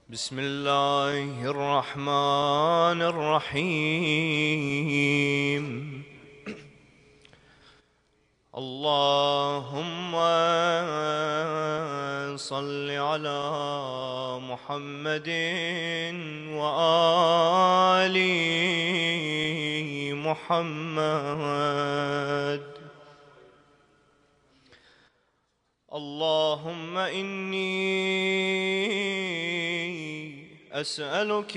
بسم الله الرحمن الرحيم. اللهم صل على محمد وآل محمد. اللهم إني أسألك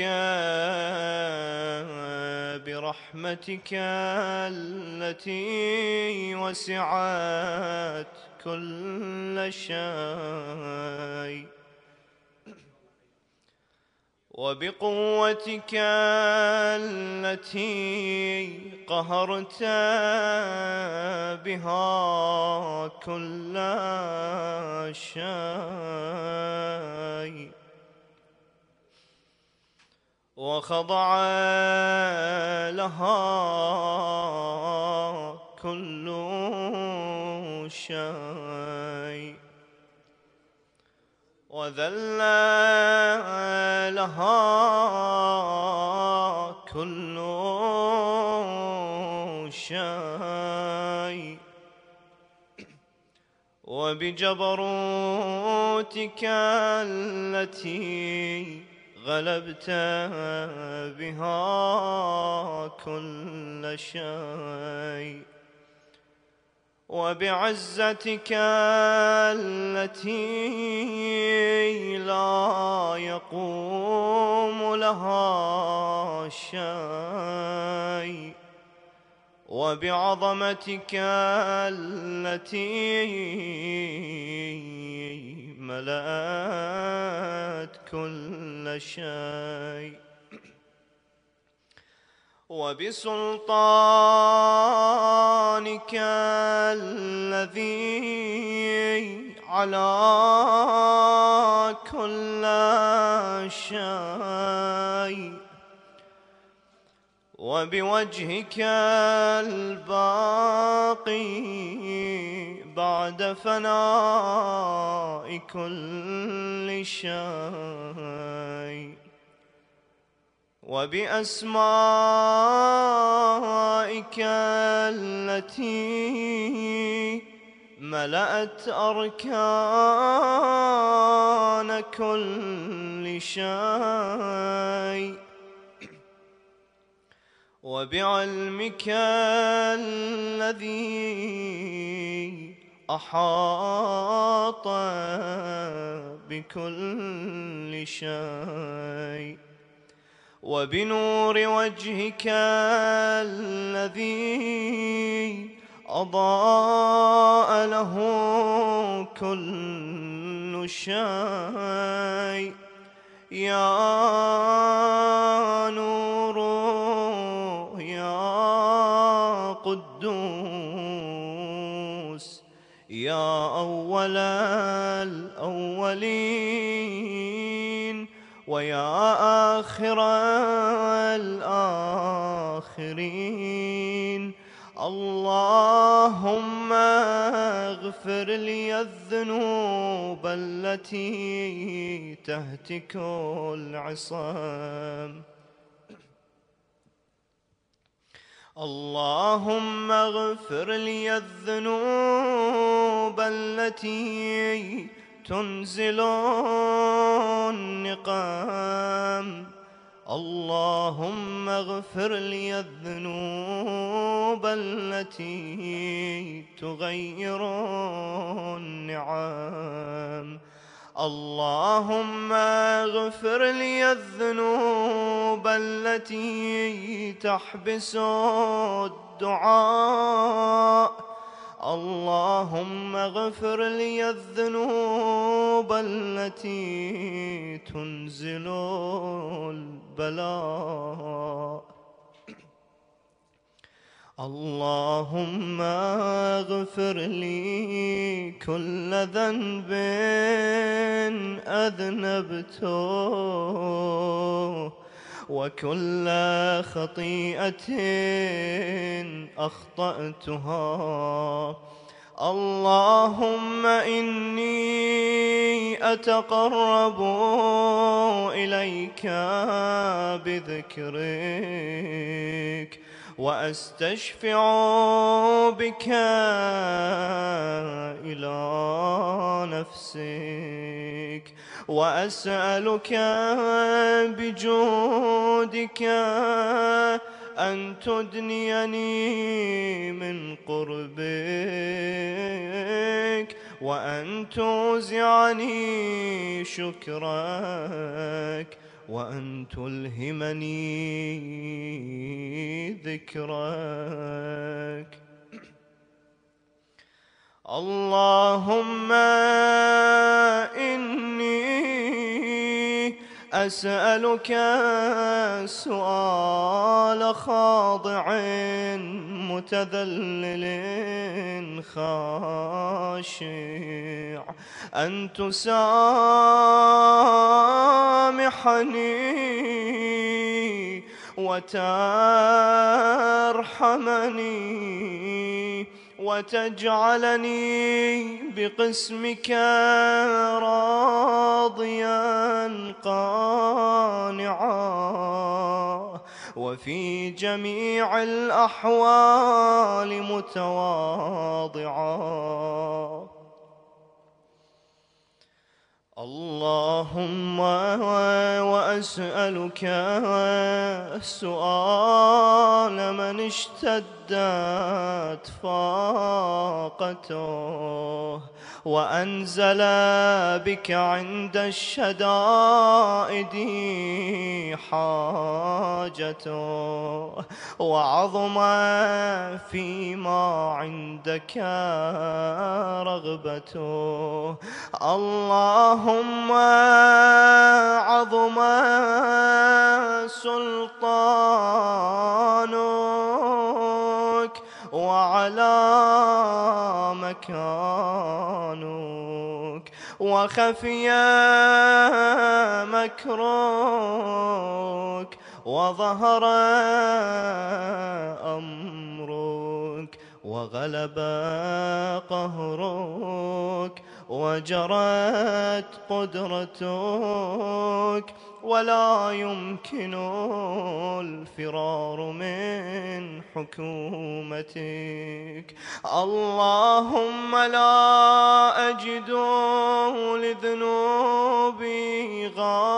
برحمتك التي وسعت كل شيء، وبقوتك التي قهرت بها كل شيء، وخضع لها كل شيء، وذل لها كل شيء، وبجبروتك التي غلبت بها كل شيء، وبعزتك التي لا يقوم لها شيء، وبعظمتك التي ملأت كل شيء، وبسلطانك الذي على كل شيء، وبوجهك الباقي بعد فناء كل شيء، وبأسمائك التي ملأت أركان كل شيء، وبعلمك الذي أحاط بكل شيء، وبنور وجهك الذي أضاء له كل شيء، يا نور يا قدوس، يا أول الأولين ويا آخر الآخرين. اللهم اغفر لي الذنوب التي تهتك العصام. اللهم اغفر لي الذنوب التي تنزل النقام. اللهم اغفر لي الذنوب التي تغير النعام. اللهم اغفر لي الذنوب التي تحبس الدعاء. اللهم اغفر لي الذنوب التي تنزل البلاء. اللهم اغفر لي كل ذنب أذنبته، وكل خطيئة أخطأتها. اللهم إني أتقرب إليك بذكرك وأستشفع بك إلى نفسك وأسألك بجودك أن تدنيني من قربك وأن توزعني شكرك وأن تلهمني ذكرك. اللهم إني أسألك سؤال خاضع متذلل خاشع أن تسامحني وترحمني وتجعلني بقسمك راضيا قانعا وفي جميع الأحوال متواضعا. اللهم وأسألك سؤال من اشتدت فاقته وأنزل بك عند الشدائد حاجته وعظم فيما عندك رغبته. اللهم عظم سلطانك وعلى مكانك وخفي مكرك وظهر أمرك وغلب قهرك وجرت قدرتك ولا يمكن الفرار من حكومتك. اللهم لا أجد لذنوبي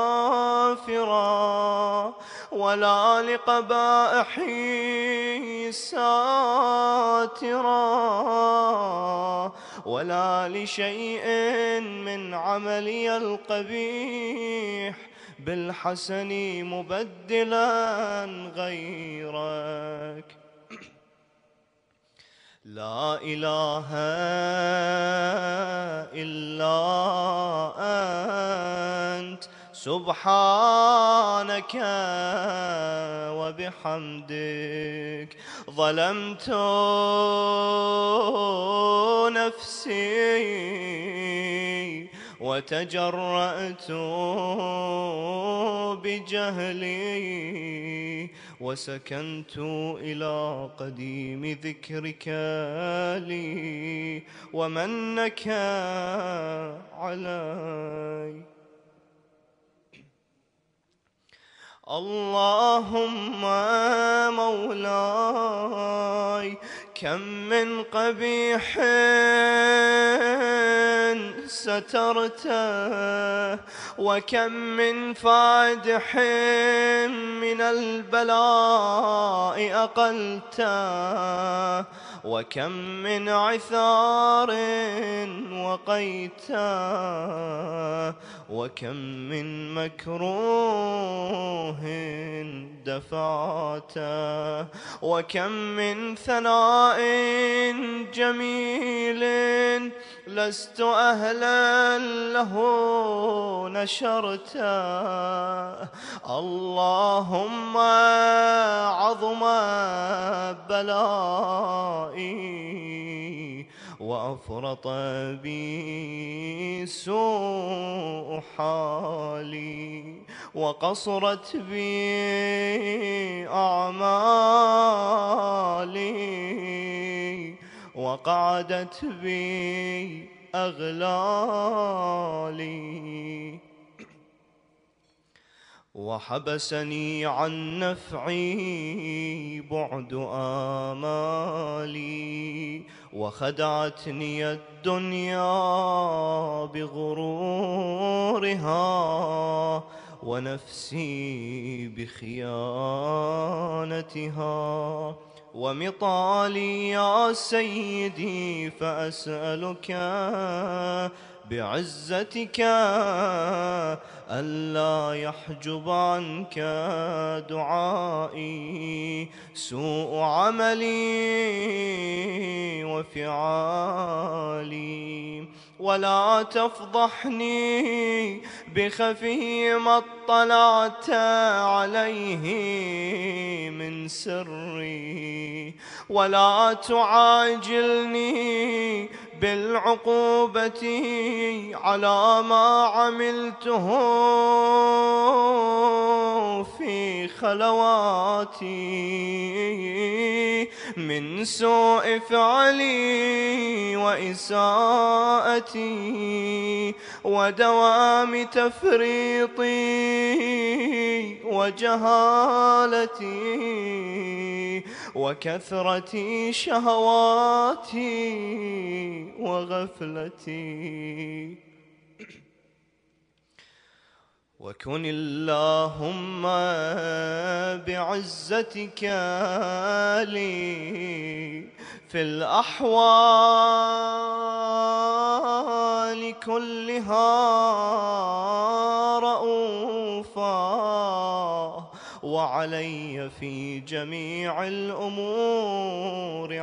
غافرا ولا لقبائحي ساترا ولا لشيء من عملي القبيح بالحسن مبدلا غيرك. لا إله إلا أنت سبحانك وبحمدك ظلمت نفسي وتجرأت بجهلي وسكنت إلى قديم ذكرك لي ومنك علي. اللهم مولاي كم من قبيح سترته وكم من فادح من البلاء أقلته وكم من عثار وقيته وكم من مكروه دفعته وكم من ثناء جميل لست أهلا له نشرته. اللهم عظم بلائي وأفرط بي سوء حالي وقصرت بي أعمالي وقعدت بي أغلالي، وحبسني عن نفعي بعد آمالي، وخدعتني الدنيا بغرورها، ونفسي بخيانتها. ومطالي يا سيدي فأسألك بعزتك ألا يحجب عنك دعائي سوء عملي وفعالي، ولا تفضحني بخفي ما اطلعت عليه من سري، ولا تعاجلني بالعقوبة على ما عملته في خلواتي من سوء فعلي وإساءتي ودوام تفريطي وجهالتي وكثرة شهواتي وغفلتي. وكن اللهم بعزتك لي في الأحوال كلها رؤوفا، وعلي في جميع الأمور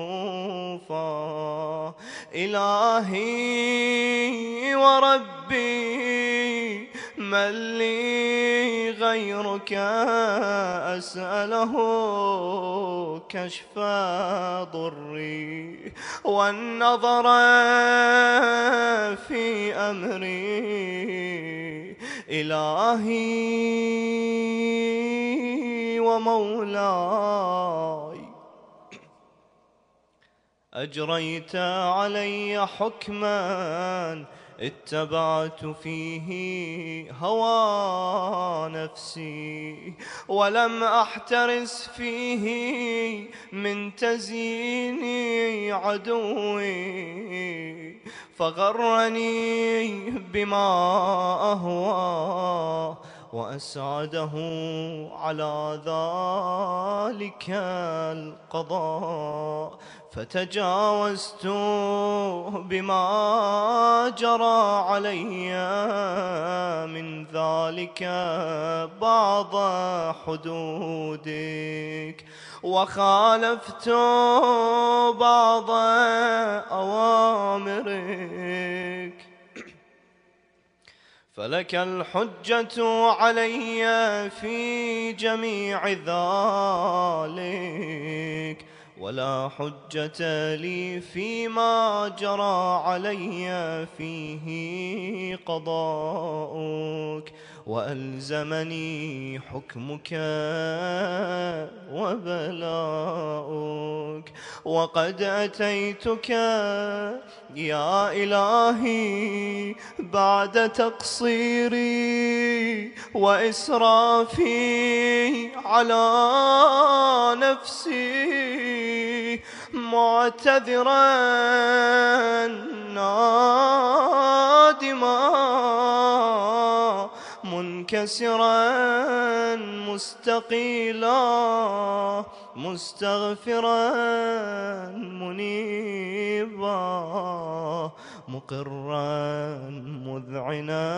عطوفا. إلهي وربي من لي غيرك أسأله كشف ضري والنظر في أمري. إلهي ومولاي أجريت علي حكما اتبعت فيه هوى نفسي، ولم أحترس فيه من تزيين عدوي، فغرني بما أهوى وأسعده على ذلك القضاء. فتجاوزت بما جرى علي من ذلك بعض حدودك، وخالفت بعض أوامرك، فلك الحجة علي في جميع ذلك، ولا حجة لي فيما جرى علي فيه قضاؤك، وألزمني حكمك وبلاؤك. وقد أتيتك يا إلهي بعد تقصيري وإسرافي على نفسي، معتذرا نادما منكسرا مستقيلا مستغفرا منيبا مقرا مذعنا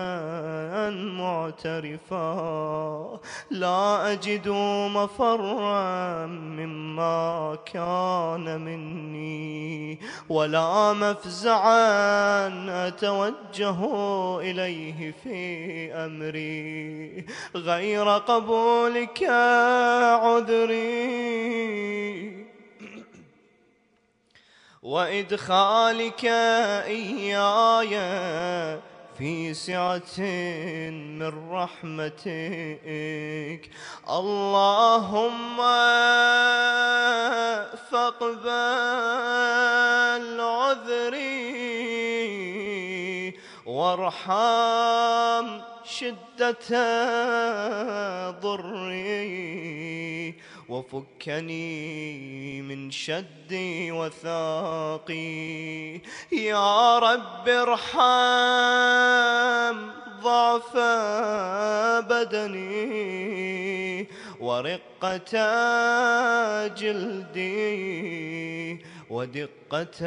معترفا، لا أجد مفرا مما كان مني، ولا مفزعا أتوجه إليه في أمري غير قبولك عذري وإدخالك إياي في سعة من رحمتك. اللهم فاقبل عذري وارحم شدة ضري، وفكني من شدي وثاقي. يا رب ارحم ضعف بدني ورقة جلدي ودقة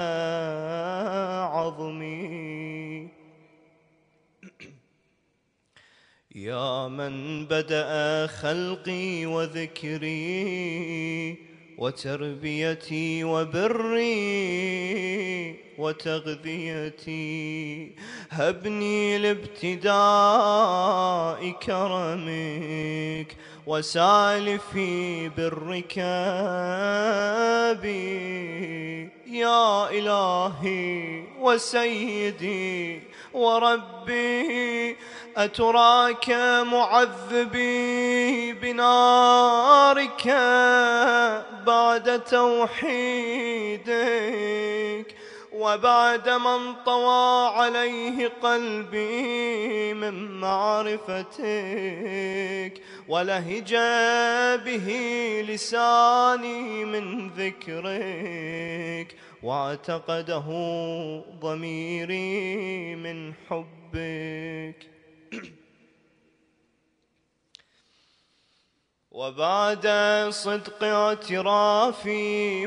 عظمي. يا من بدأ خلقي وذكري وتربيتي وبري وتغذيتي، هبني لابتداء كرمك وسالفي بالركاب. يا إلهي وسيدي وربي، أتراك معذبي بنارك بعد توحيدك، وبعد من طوى عليه قلبي من معرفتك، ولهج به لساني من ذكرك، واعتقده ضميري من حبك. وبعد صدق اعترافي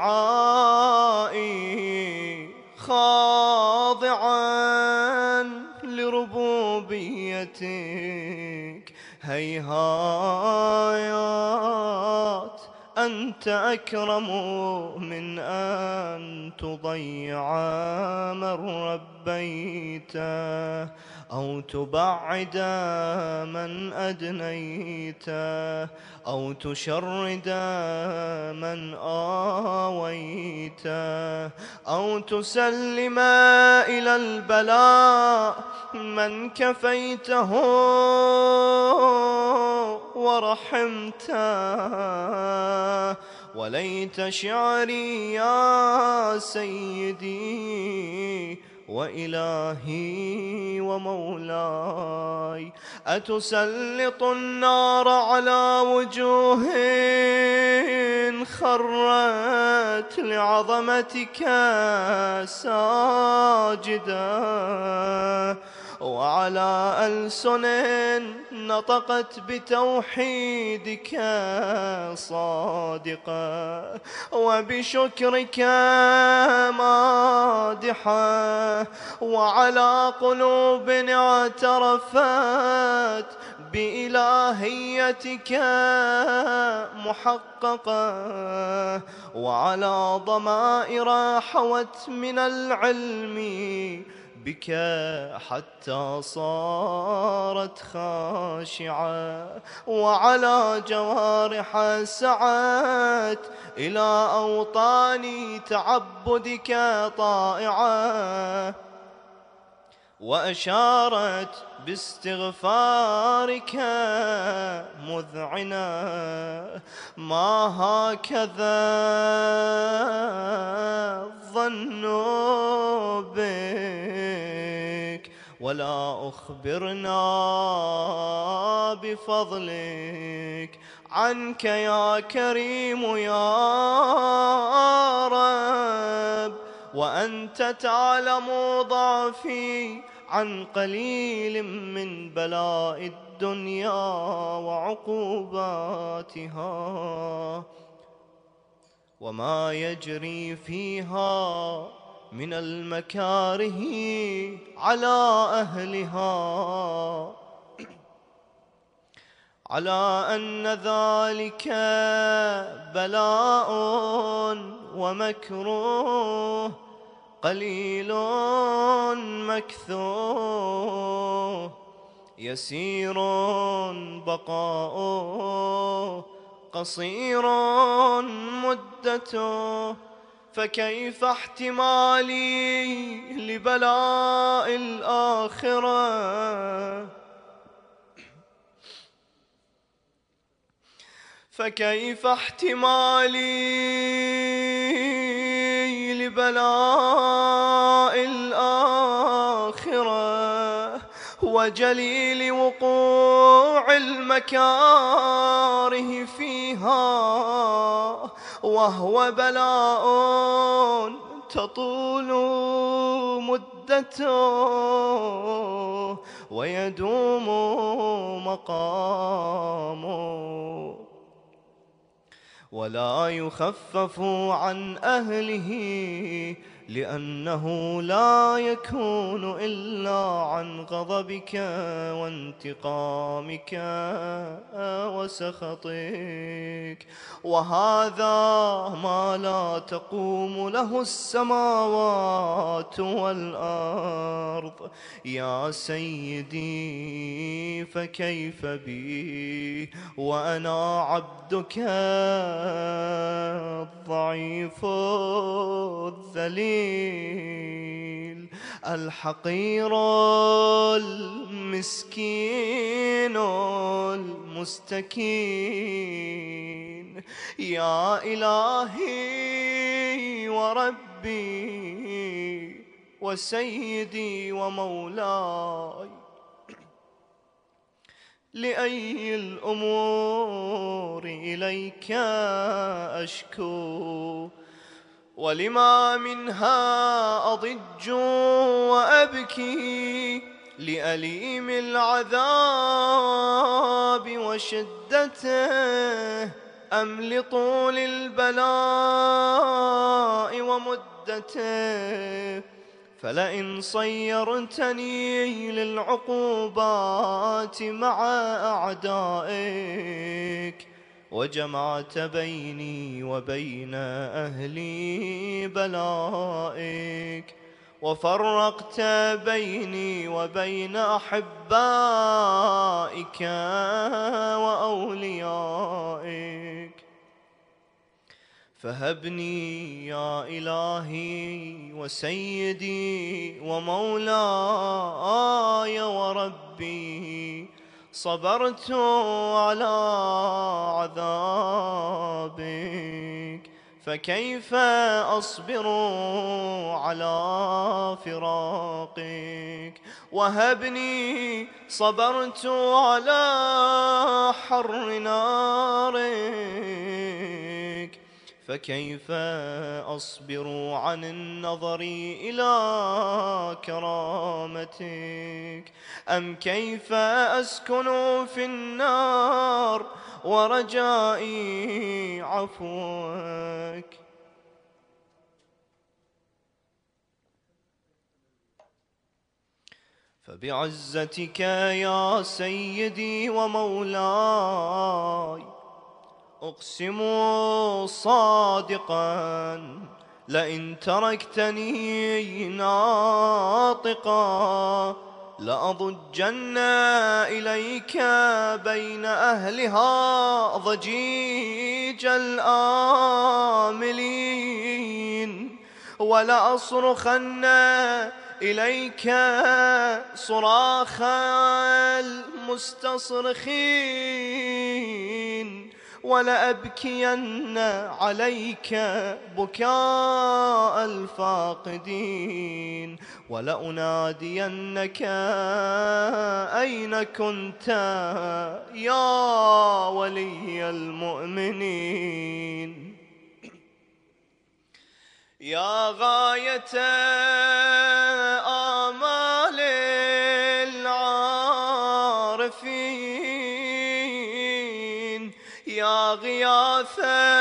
ودعائي خاضعا لربوبيتك، هيهات أنت أكرم من أن تضيع من ربيته أو تبعد من أدنيته أو تشرد من آويته أو تسلم إلى البلاء من كفيته ورحمته. وليت شعري يا سيدي وإلهي ومولاي، أتسلط النار على وجوه خرت لعظمتك ساجدة، وعلى ألسن نطقت بتوحيدك صادقة، وبشكرك مادحة، وعلى قلوب اعترفت بإلهيتك محققة، وعلى ضمائر حوت من العلم بك حتى صارت خاشعة، وعلى جوارح سعت إلى أوطان تعبدك طائعة، وأشارت باستغفارك مذعنة. ما هكذا الظن بك، ولا أخبرنا بفضلك عنك يا كريم يا رب، وأنت تعلم ضعفي عن قليل من بلاء الدنيا وعقوباتها، وما يجري فيها من المكاره على أهلها، على أن ذلك بلاء ومكروه قليل مكثوه، يسير بقاؤه قصير مدته، فكيف احتمالي لبلاء الآخرة فكيف احتمالي لبلاء الآخرة وجليل وقوع المكاره فيها، وهو بلاء تطول مدته ويدوم مقامه، ولا يخفف عن أهله، لأنه لا يكون إلا عن غضبك وانتقامك وسخطك، وهذا ما لا تقوم له السماوات والأرض. يا سيدي فكيف بي وأنا عبدك الضعيف الذليل الحقير المسكين المستكين. يا إلهي وربي وسيدي ومولاي، لأي الأمور إليك أشكو، ولما منها أضج وأبكي، لأليم العذاب وشدته أم لطول البلاء ومدته؟ فلئن صيرتني للعقوبات مع أعدائك، وجمعت بيني وبين أهلي بلائك، وفرقت بيني وبين أحبائك وأوليائك، فهبني يا إلهي وسيدي ومولاي وربي، صبرت على عذابك، فكيف أصبر على فراقك؟ وهبني صبرت على حر نارك، فكيف أصبر عن النظر إلى كرامتك؟ أم كيف أسكن في النار ورجائي عفوك؟ فبعزتك يا سيدي ومولاي أقسم صادقا، لئن تركتني ناطقا لأضجن إليك بين أهلها ضجيج الآملين، ولأصرخن إليك صراخ المستصرخين، ولأبكين عليك بكاء الفاقدين، ولأنادينك أين كنت يا ولي المؤمنين؟ يا غاية آمال العارفين، يا غياث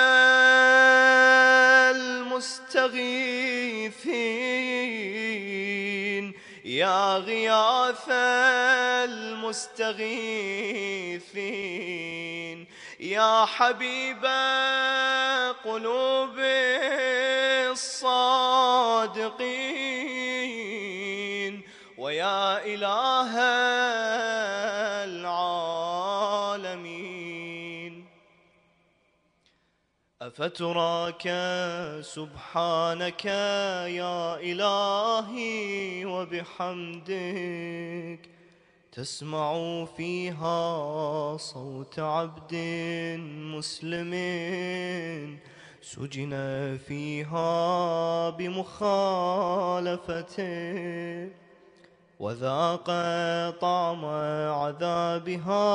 المستغيثين، يا غياث المستغيثين، يا حبيب قلوب الصادقين، ويا إله العالمين. أفتراك سبحانك يا إلهي وبحمدك تسمع فيها صوت عبد مسلم سجن فيها بمخالفته وذاق طعم عذابها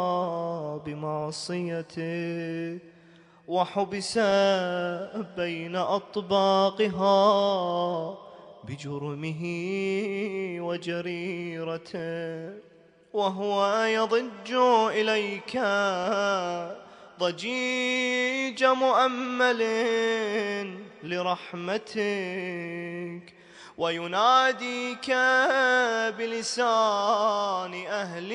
بمعصيته وحبس بين أطباقها بجرمه وجريرته وهو يضج إليك ضجيج مؤمل لرحمتك ويناديك بلسان أهل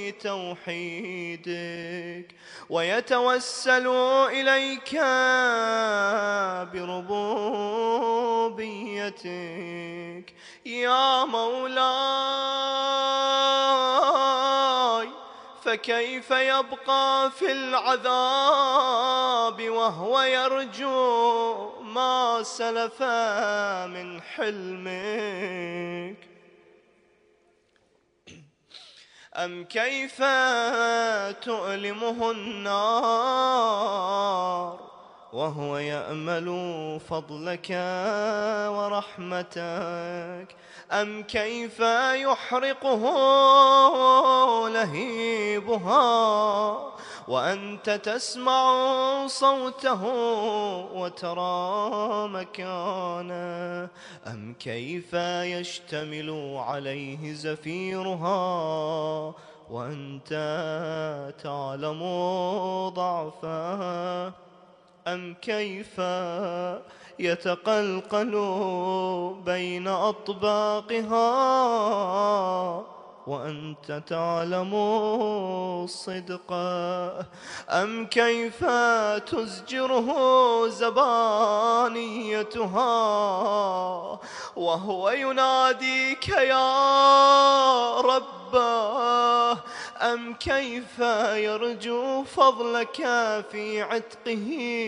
توحيدك ويتوسل إليك بربوبيتك يا مولاي فكيف يبقى في العذاب وهو يرجو ما سلف من حلمك أم كيف تؤلمه النار وهو يأمل فضلك ورحمتك أم كيف يحرقه لهيبها وأنت تسمع صوته وترى مكانه أم كيف يشتمل عليه زفيرها وأنت تعلم ضعفه أم كيف يتقلقل بين أطباقها وأنت تعلم صدقه أم كيف تزجره زبانيتها وهو يناديك يا رباه أم كيف يرجو فضلك في عتقه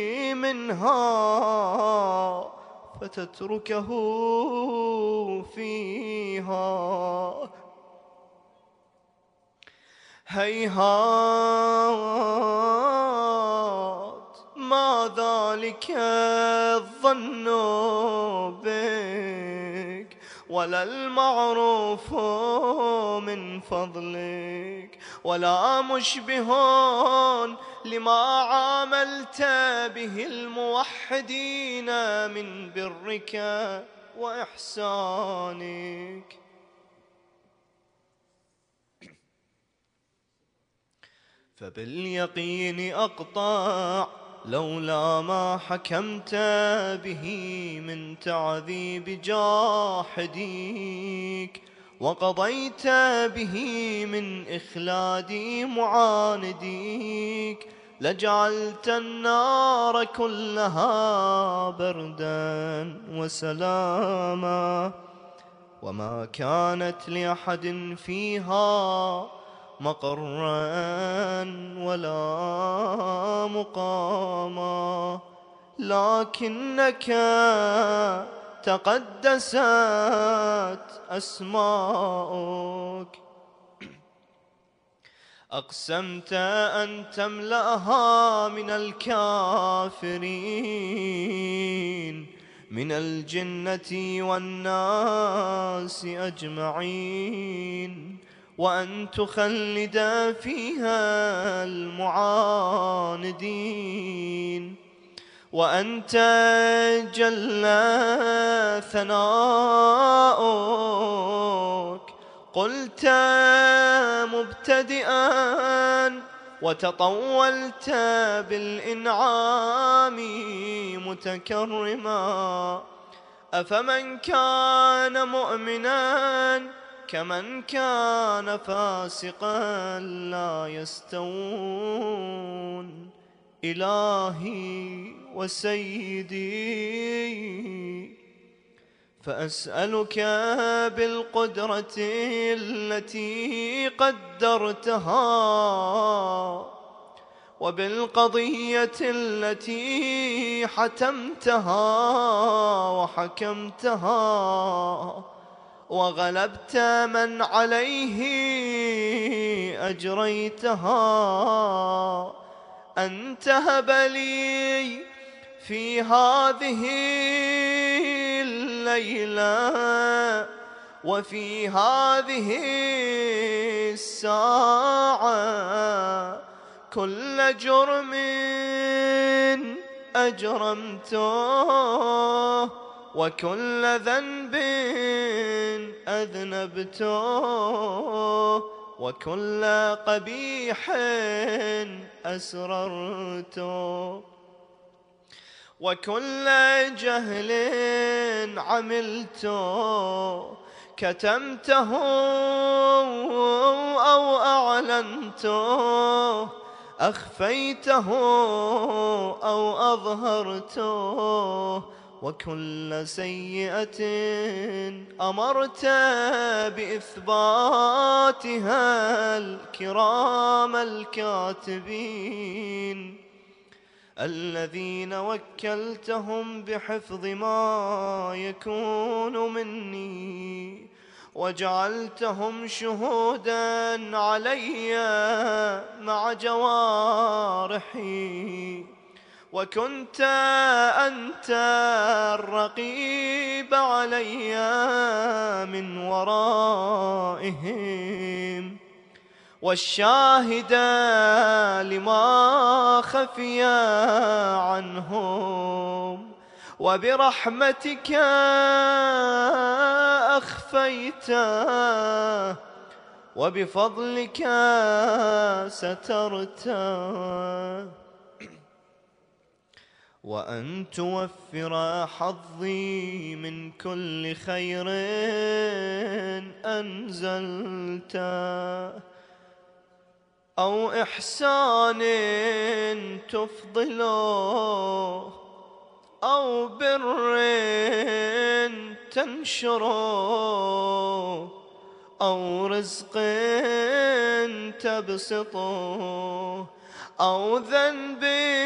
منها فتتركه فيها هيهات ما ذلك الظن بك ولا المعروف من فضلك ولا مشبه لما عاملت به الموحدين من برك وإحسانك فباليقين أقطع لولا ما حكمت به من تعذيب جاحديك وقضيت به من إخلاد معانديك لجعلت النار كلها بردا وسلاما وما كانت لأحد فيها مقرا ولا مقاما لكنك تقدست أسماؤك أقسمت أن تملأها من الكافرين من الجنة والناس أجمعين وأن تخلد فيها المعاندين وأنت جل ثناؤك قلت مبتدئا وتطولت بالإنعام متكرما أفمن كان مؤمنا كمن كان فاسقا لا يستوون إلهي وسيدي فأسألك بالقدرة التي قدرتها وبالقضية التي حتمتها وحكمتها، وغلبت من عليه أجريتها، أن تهب لي في هذه الليلة وفي هذه الساعة كل جرم أجرمته وكل ذنب أذنبته وكل قبيح أسررته وكل جهل عملته كتمته أو أعلنته، أخفيته أو أظهرته، وكل سيئة أمرت بإثباتها الكرام الكاتبين الذين وكلتهم بحفظ ما يكون مني، وجعلتهم شهودا علي مع جوارحي، وكنت أنت الرقيب علي من ورائهم، والشاهد لما خفي عنهم، وبرحمتك أخفيته وبفضلك سترته، وأن توفر حظي من كل خير أنزلته، أو إحسان تفضله، أو بر تنشره، أو رزق تبسطه، أو ذنب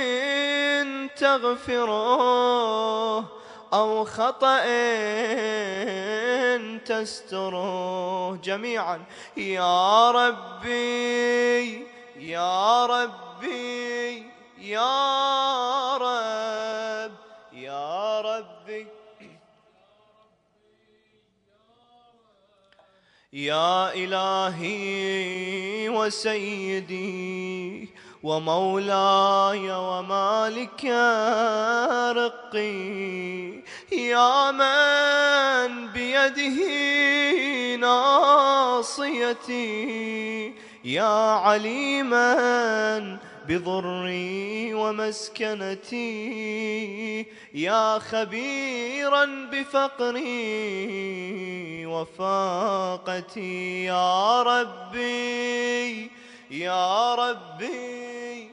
تغفره، أو خطأ تستره جميعا. يا ربي يا ربي يا رب يا ربي يا إلهي وسيدي ومولاي ومالك رقي، يا من بيده ناصيتي، يا عليما بضري ومسكنتي، يا خبيرا بفقري وفاقتي، يا ربي يا ربي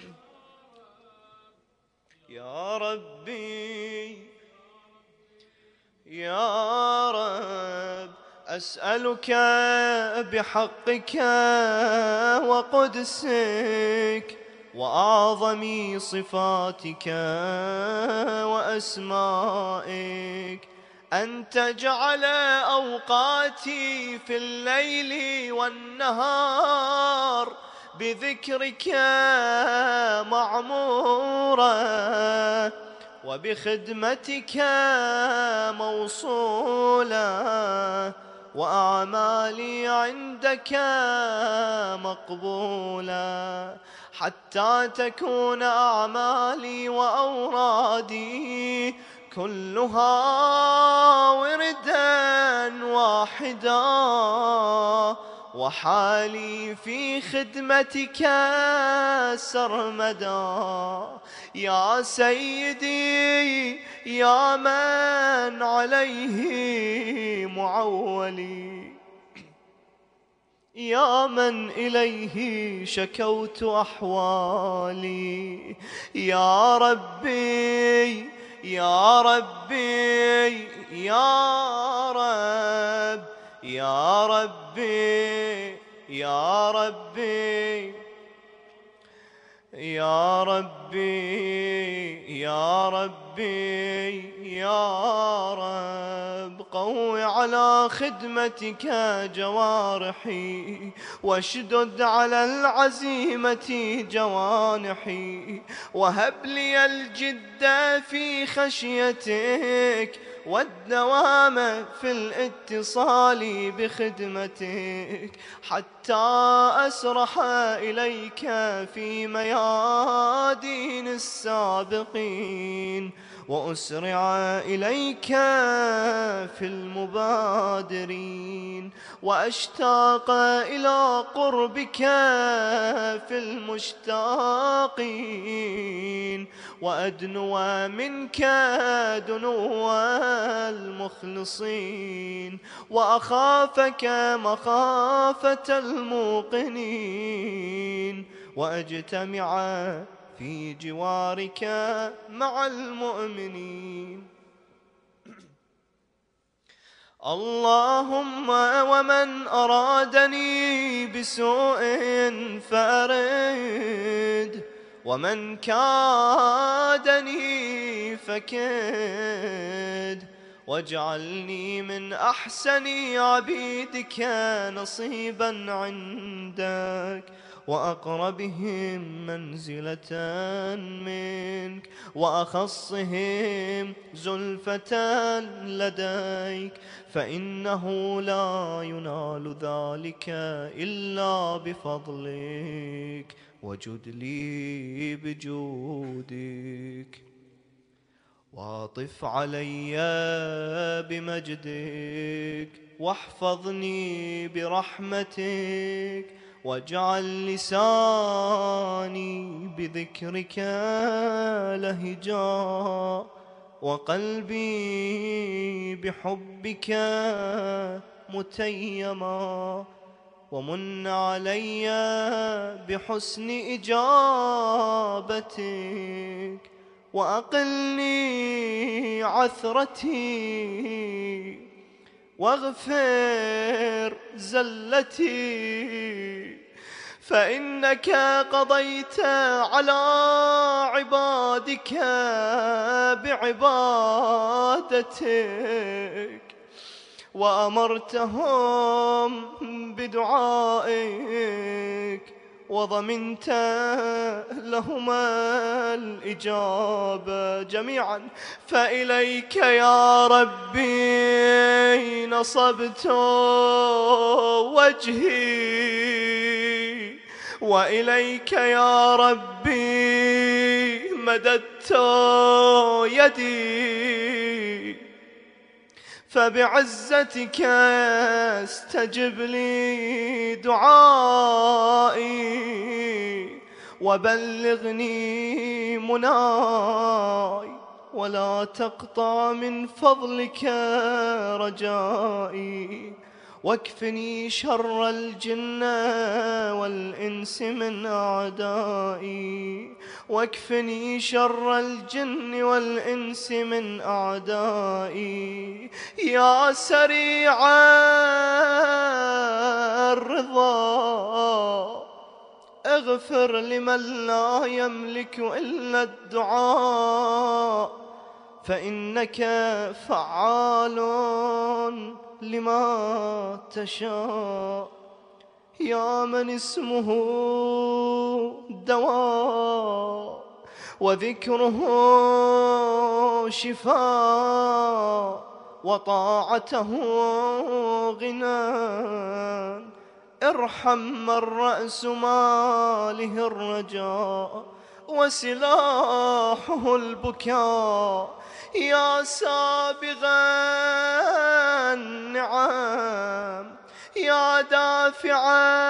يا ربي يا رب، أسألك بحقك وقدسك وأعظم صفاتك وأسمائك أن تجعل أوقاتي في الليل والنهار بذكرك معمورة، وبخدمتك موصولة، وأعمالي عندك مقبولة، حتى تكون أعمالي وأورادي كلها وردا واحدا، وحالي في خدمتك سرمدا. يا سيدي يا من عليه معولي، يا من إليه شكوت أحوالي، يا ربي يا ربي يا رب يا ربي يا ربي يا ربي يا ربي يا رب، قوي على خدمتك جوارحي، واشدد على العزيمة جوانحي، وهب لي الجد في خشيتك، والدوام في الاتصال بخدمتك، حتى أسرح إليك في ميادين السابقين، وأسرع إليك في المبادرين، وأشتاق إلى قربك في المشتاقين، وأدنو منك دنو المخلصين، وأخافك مخافة الموقنين، وأجتمع في جوارك مع المؤمنين. اللهم ومن أرادني بسوء فأرد، ومن كادني فكد، واجعلني من أحسن عبيدك نصيبا عندك، وأقربهم منزلة منك، وأخصهم زلفة لديك، فإنه لا ينال ذلك إلا بفضلك، وجد لي بجودك، واطف علي بمجدك، واحفظني برحمتك، واجعل لساني بذكرك لهجا، وقلبي بحبك متيما، ومن علي بحسن إجابتك، وأقلني عثرتي، واغفر زلتي، فإنك قضيت على عبادك بعبادتك، وأمرتهم بدعائك، وضمنت لهما الإجابة جميعا، فإليك يا ربي نصبت وجهي، وإليك يا ربي مددت يدي، فبعزتك استجب لي دعائي، وبلغني مناي، ولا تقطع من فضلك رجائي، واكفني شر الجن والإنس من أعدائي، واكفني شر الجن والإنس من أعدائي، يا سريع الرضا، اغفر لمن لا يملك إلا الدعاء، فإنك فعال لما تشاء، يا من اسمه دواء، وذكره شفاء، وطاعته غنى، ارحم من رأس ماله الرجاء، وسلاحه البكاء، يا سابغ النعم، يا دافع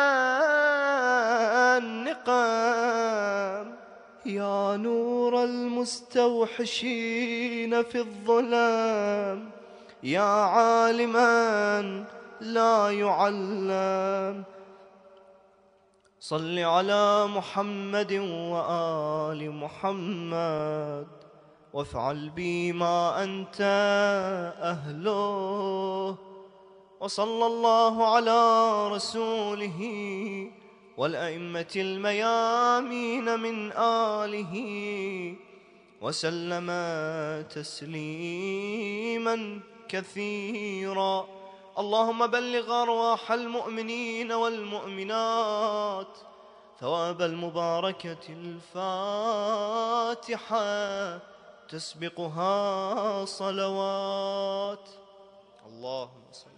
النقم، يا نور المستوحشين في الظلام، يا عالما لا يعلم. صل على محمد وآل محمد، وافعل بي ما أنت أهله، وصلى الله على رسوله والأئمة الميامين من آله وسلم تسليما كثيرا. اللهم بلغ أرواح المؤمنين والمؤمنات ثواب المباركة الفاتحة تسبقها صلوات. اللهم صل